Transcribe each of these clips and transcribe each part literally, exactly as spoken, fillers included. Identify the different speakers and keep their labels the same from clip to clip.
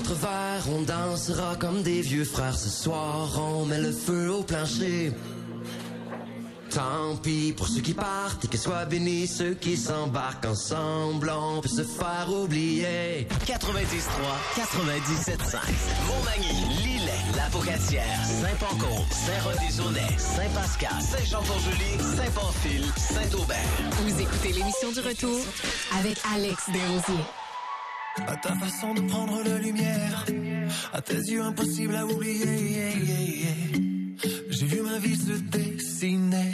Speaker 1: notre verre, on dansera comme des vieux frères. Ce soir, on met le feu au plancher. Tant pis pour ceux qui partent et que soient bénis ceux qui s'embarquent. Ensemble, on peut se faire oublier.
Speaker 2: quatre-vingt-dix trois, quatre-vingt-dix-sept cinq. Montmagny, Lillet, La-Pocatière, Saint-Pancon, Saint-Roch-des-Aulnay, Saint-Pascal, Saint-Jean-Port-Joli, Saint-Pamphile, Saint-Aubert.
Speaker 3: Vous écoutez l'émission du retour avec Alex Desrosiers.
Speaker 4: À ta façon de prendre la lumière, à tes yeux impossible à oublier, yeah, yeah, yeah. J'ai vu ma vie se dessiner.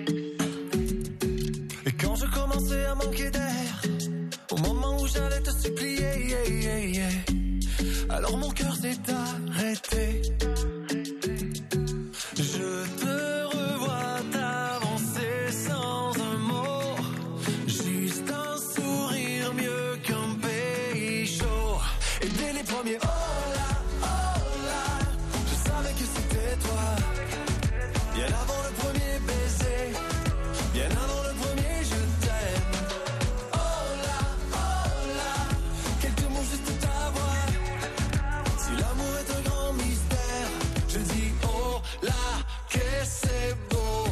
Speaker 4: Et quand je commençais à manquer d'air, au moment où j'allais te supplier, yeah, yeah, yeah, alors mon cœur s'est arrêté. Je te revois t'avancer sans un mot, juste un sourire mieux qu'un pays chaud. Et dès les premiers oh là, oh là, je savais que c'était toi. Bien avant le premier baiser, bien avant le premier je t'aime. Oh là, oh là, quelques mots juste ta voix. Si l'amour est un grand mystère, je dis oh là, que c'est beau.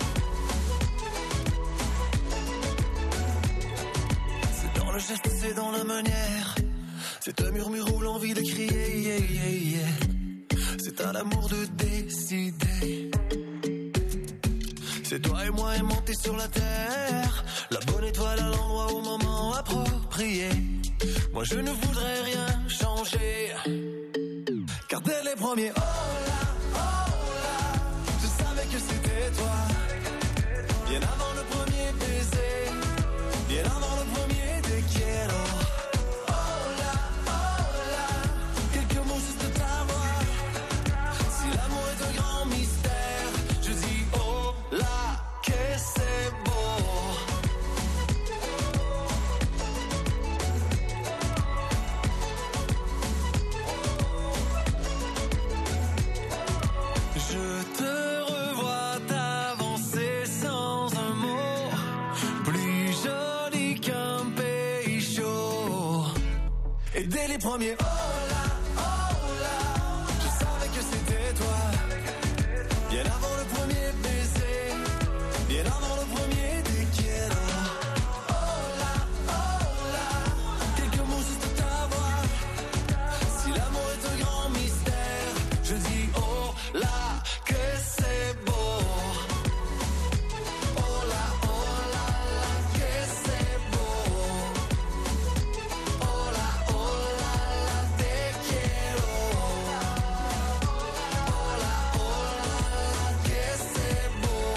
Speaker 4: C'est dans le geste, c'est dans la manière. C'est un murmure ou l'envie de crier, yeah, yeah, yeah. C'est à l'amour de décider. C'est toi et moi aimantés sur la terre, la bonne étoile à l'endroit au moment approprié. Moi je ne voudrais rien changer, car dès les premiers oh là, oh là, je savais que c'était toi. Bien avant le premier baiser, bien avant le premier te quiero. Oh là, oh là, quelques mots juste ta voix. Si l'amour est un grand mystère, je dis oh là, que c'est beau. Je te revois t'avancer sans un mot, plus joli qu'un pays chaud. Et dès les premiers oh là, oh là, je savais que c'était toi. Bien avant le premier baiser, bien avant le premier te quiero. Oh là, oh là, quelques mots juste ta voix. Si l'amour est un grand mystère, je dis oh là, que c'est beau. Oh là, oh là, là, que c'est beau. Oh là, oh là, là, te quiero. Oh là, oh là, là, que c'est beau.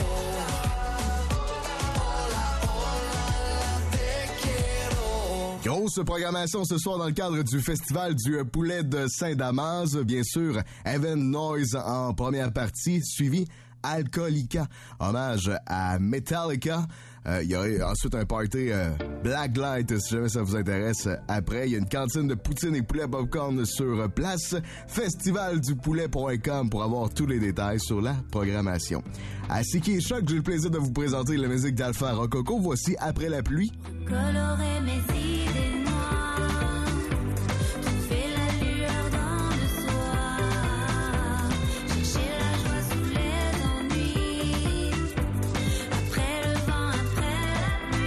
Speaker 4: Oh là, oh là, là, te quiero.
Speaker 5: Grosse programmation ce soir dans le cadre du festival du poulet de Saint-Damas. Bien sûr, Heaven Noise en première partie, suivi Alcoolica, hommage à Metallica. Euh, il y aura ensuite un party euh, Blacklight, si jamais ça vous intéresse. Après, il y a une cantine de poutine et poulet popcorn sur place. festival du poulet point com pour avoir tous les détails sur la programmation. À Siki et Choc, j'ai le plaisir de vous présenter la musique d'Alpha Rococo. Voici Après la pluie.
Speaker 6: Colorer mes idées noires, trouver la lueur dans le soir, chercher la joie sous les ennuis, après le vent, après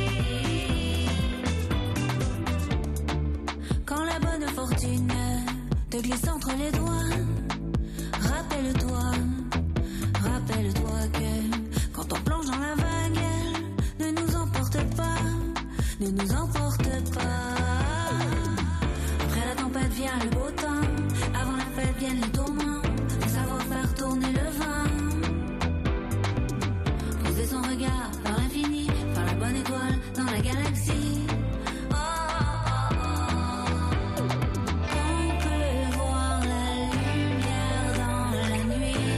Speaker 6: la pluie. Quand la bonne fortune te glisse entre les doigts, rappelle-toi, rappelle-toi que quand on plonge dans la vague, ne nous emporte pas, ne nous emporte pas. Après la tempête vient le beau temps, avant la fête viennent les tourments, faut savoir faire tourner le vent. Poser son regard dans l'infini, faire la bonne étoile dans la galaxie. Oh, oh, oh. On peut voir la lumière dans la nuit.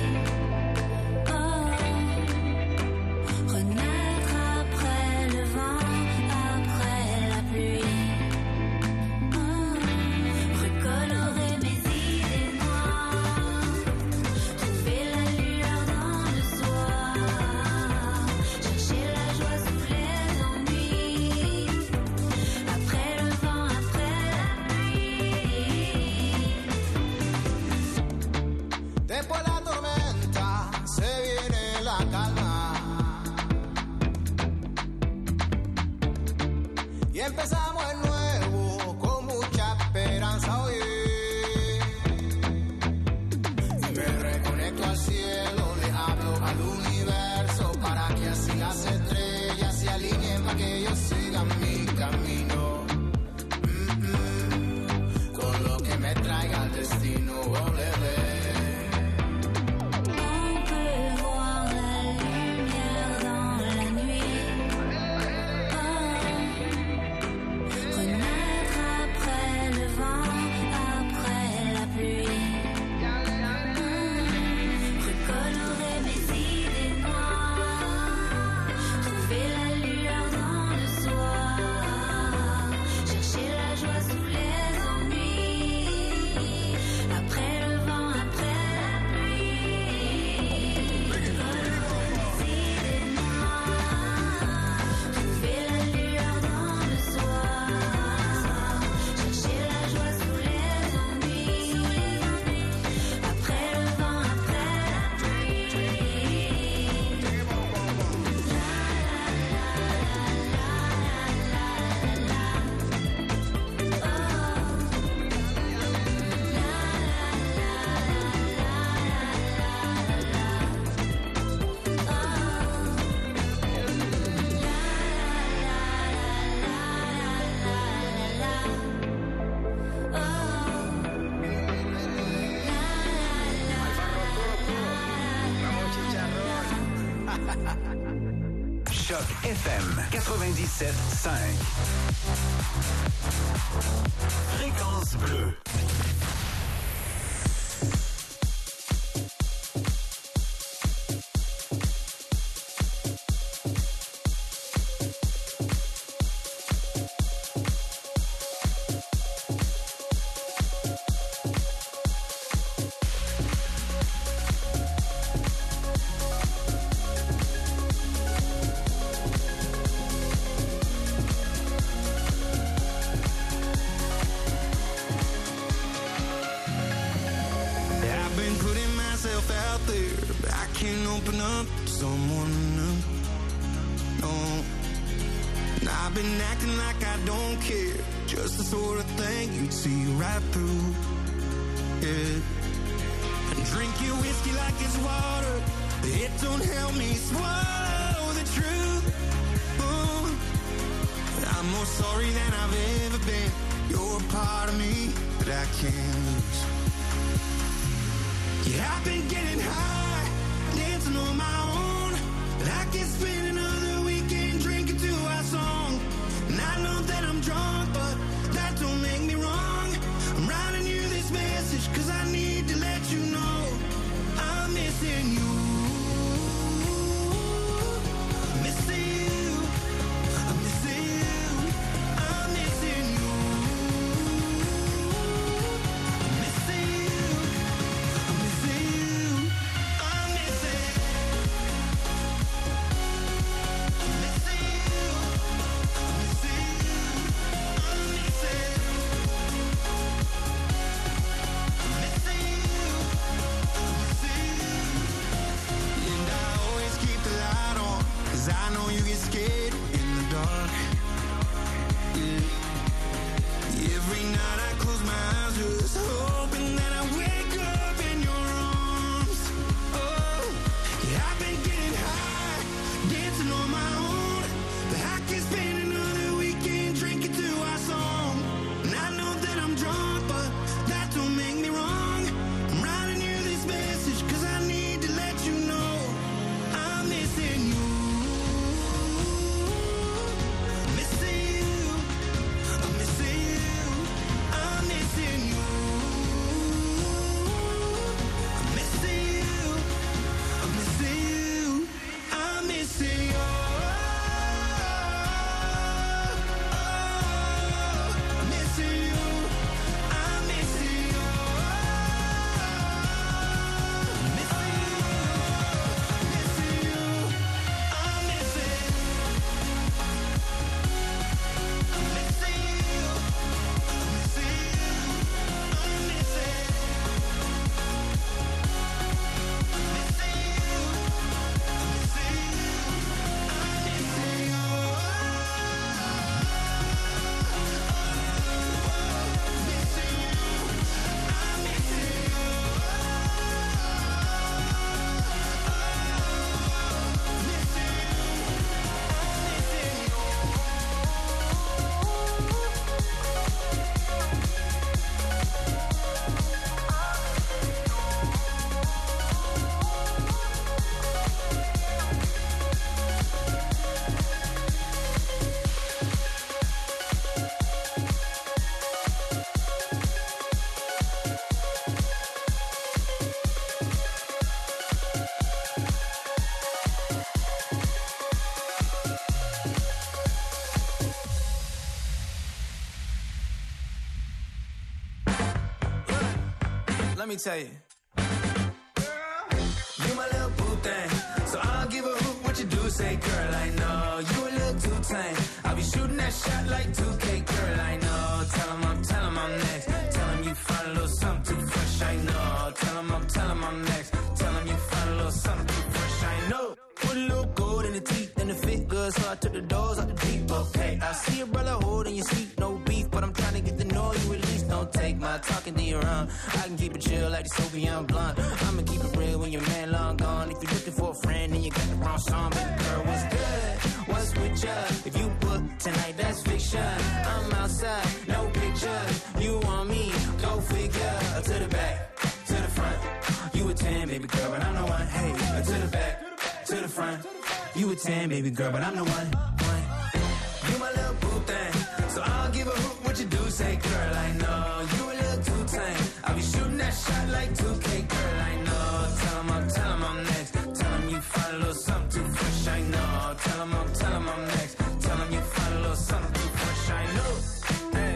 Speaker 6: Oh, renaître après le vent, après la pluie. Oh, recolorer mes idées noires, trouver la lueur dans le soir, chercher
Speaker 7: empezamos de nuevo con mucha esperanza, oye. Y me reconecto al cielo, le hablo al universo para que así las estrellas se alineen para que yo siga mi camino. Mm-mm. Con lo que me traiga el destino, olele.
Speaker 8: F M quatre-vingt-dix-sept cinq. Fréquence bleue.
Speaker 7: I'm
Speaker 4: me tell you. You my little boo thing, so I don't give a hoot what you do. Say, girl, I know you a little too tame. I'll be shooting that shot like two K, girl, I know. Tell 'em I'm, tell 'em I'm next. Tell 'em you find a little something too fresh, I know. Tell 'em I'm, tell 'em I'm next. Tell 'em you find a little something too fresh, I know. Put a little gold in the teeth and the fit good, so I took the doors out the deep, okay. I see your brother holding your seat, no beef, but I'm trying to get to know you at least. Don't take my talking to your own. I can keep it chill like the Soviet blunt. I'ma keep it real when your man long gone. If you're looking for a friend and you got the wrong song, baby girl, what's good? What's with ya? If you book tonight, that's fiction. I'm outside, no pictures. You want me? Go figure. To the back, to the front. You a ten, baby girl, but I'm the one. Hey, to the back, to the front. You a ten, baby girl, but I'm the one. one. You my little boo thing, so I don't give a hoot what you do. Say, girl, I know you a little too tame. I'll be shooting that shot like two K, girl, I know. Tell 'em I'm, tell 'em I'm next. Tell 'em you find a little something too fresh, I know. Tell 'em I'm, tell 'em I'm next. Tell 'em you find a little something too fresh, I know. Hey,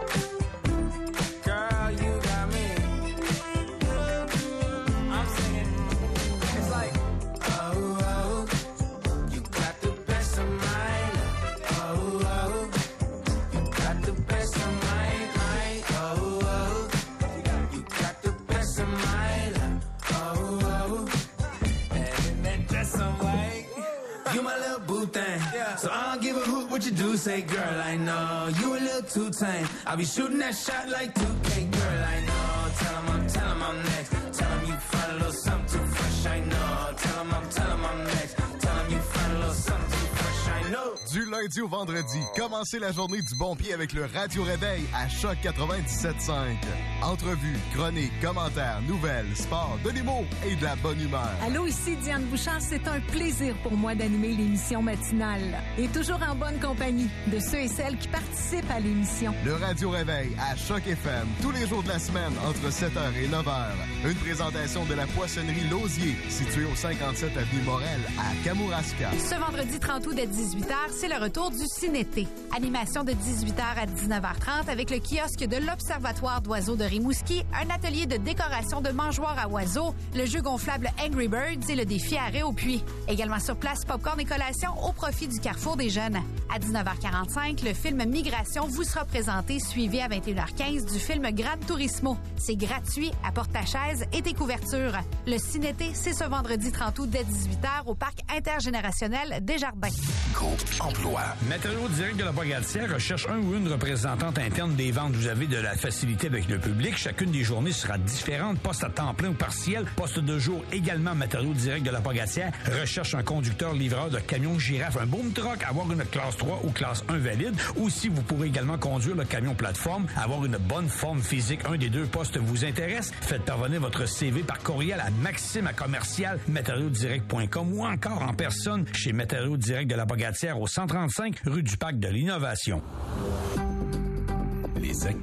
Speaker 4: girl, you got me. I'm singing. It's like, oh, oh, you got the best of mine. Oh, oh, you got the best of mine. mine. Oh, oh, you got the best of mine. Oh, oh, and then just some like, you my little boo thing. So I don't give a hoot what you do. Say, girl, I know you a little too tame. I'll be shooting that shot like two K, girl, I know. Tell 'em I'm, tell 'em I'm next. Tell 'em you find a little something too fresh, I know. Tell 'em I'm, tell 'em I'm next. Tell 'em you find a little something too fresh, I know.
Speaker 5: Du lundi au vendredi, commencez la journée du bon pied avec le Radio Réveil à Choc quatre-vingt-dix-sept cinq. Entrevues, chroniques, commentaires, nouvelles, sport, de l'humour et de la bonne humeur.
Speaker 3: Allô, ici Diane Bouchard. C'est un plaisir pour moi d'animer l'émission matinale. Et toujours en bonne compagnie de ceux et celles qui participent à l'émission.
Speaker 5: Le Radio Réveil à Choc F M, tous les jours de la semaine entre sept heures et neuf heures. Une présentation de la poissonnerie Lausier, située au cinquante-sept avenue Morel à Kamouraska.
Speaker 3: Ce vendredi trente août dès dix-huit heures, c'est le retour du Cinété. Animation de dix-huit heures à dix-neuf heures trente avec le kiosque de l'Observatoire d'oiseaux de Rimouski, un atelier de décoration de mangeoires à oiseaux, le jeu gonflable Angry Birds et le défi arrêt au puits. Également sur place, popcorn et collation au profit du Carrefour des Jeunes. À dix-neuf heures quarante-cinq, le film Migration vous sera présenté, suivi à vingt et une heures quinze du film Gran Turismo. C'est gratuit, apporte ta chaise et tes couvertures. Le Cinété, c'est ce vendredi trente août dès dix-huit heures au Parc intergénérationnel Desjardins.
Speaker 8: Groupe Emploi.
Speaker 9: Matériaux Direct de la Pocatière recherche un ou une représentante interne des ventes. Vous avez de la facilité avec le public. Chacune des journées sera différente. Poste à temps plein ou partiel. Poste de jour également. Matériaux Direct de la Pocatière recherche un conducteur-livreur de camion girafe, un boom truck, avoir une classe trois ou classe un valide. Ou si vous pourrez également conduire le camion plateforme, avoir une bonne forme physique. Un des deux postes vous intéresse. Faites parvenir votre C V par courriel à Maxime à commercial matériaux direct point com ou encore en personne chez Matériaux Direct de la Pocatière au cent trente-cinq rue du Parc de l'Innovation.
Speaker 8: Les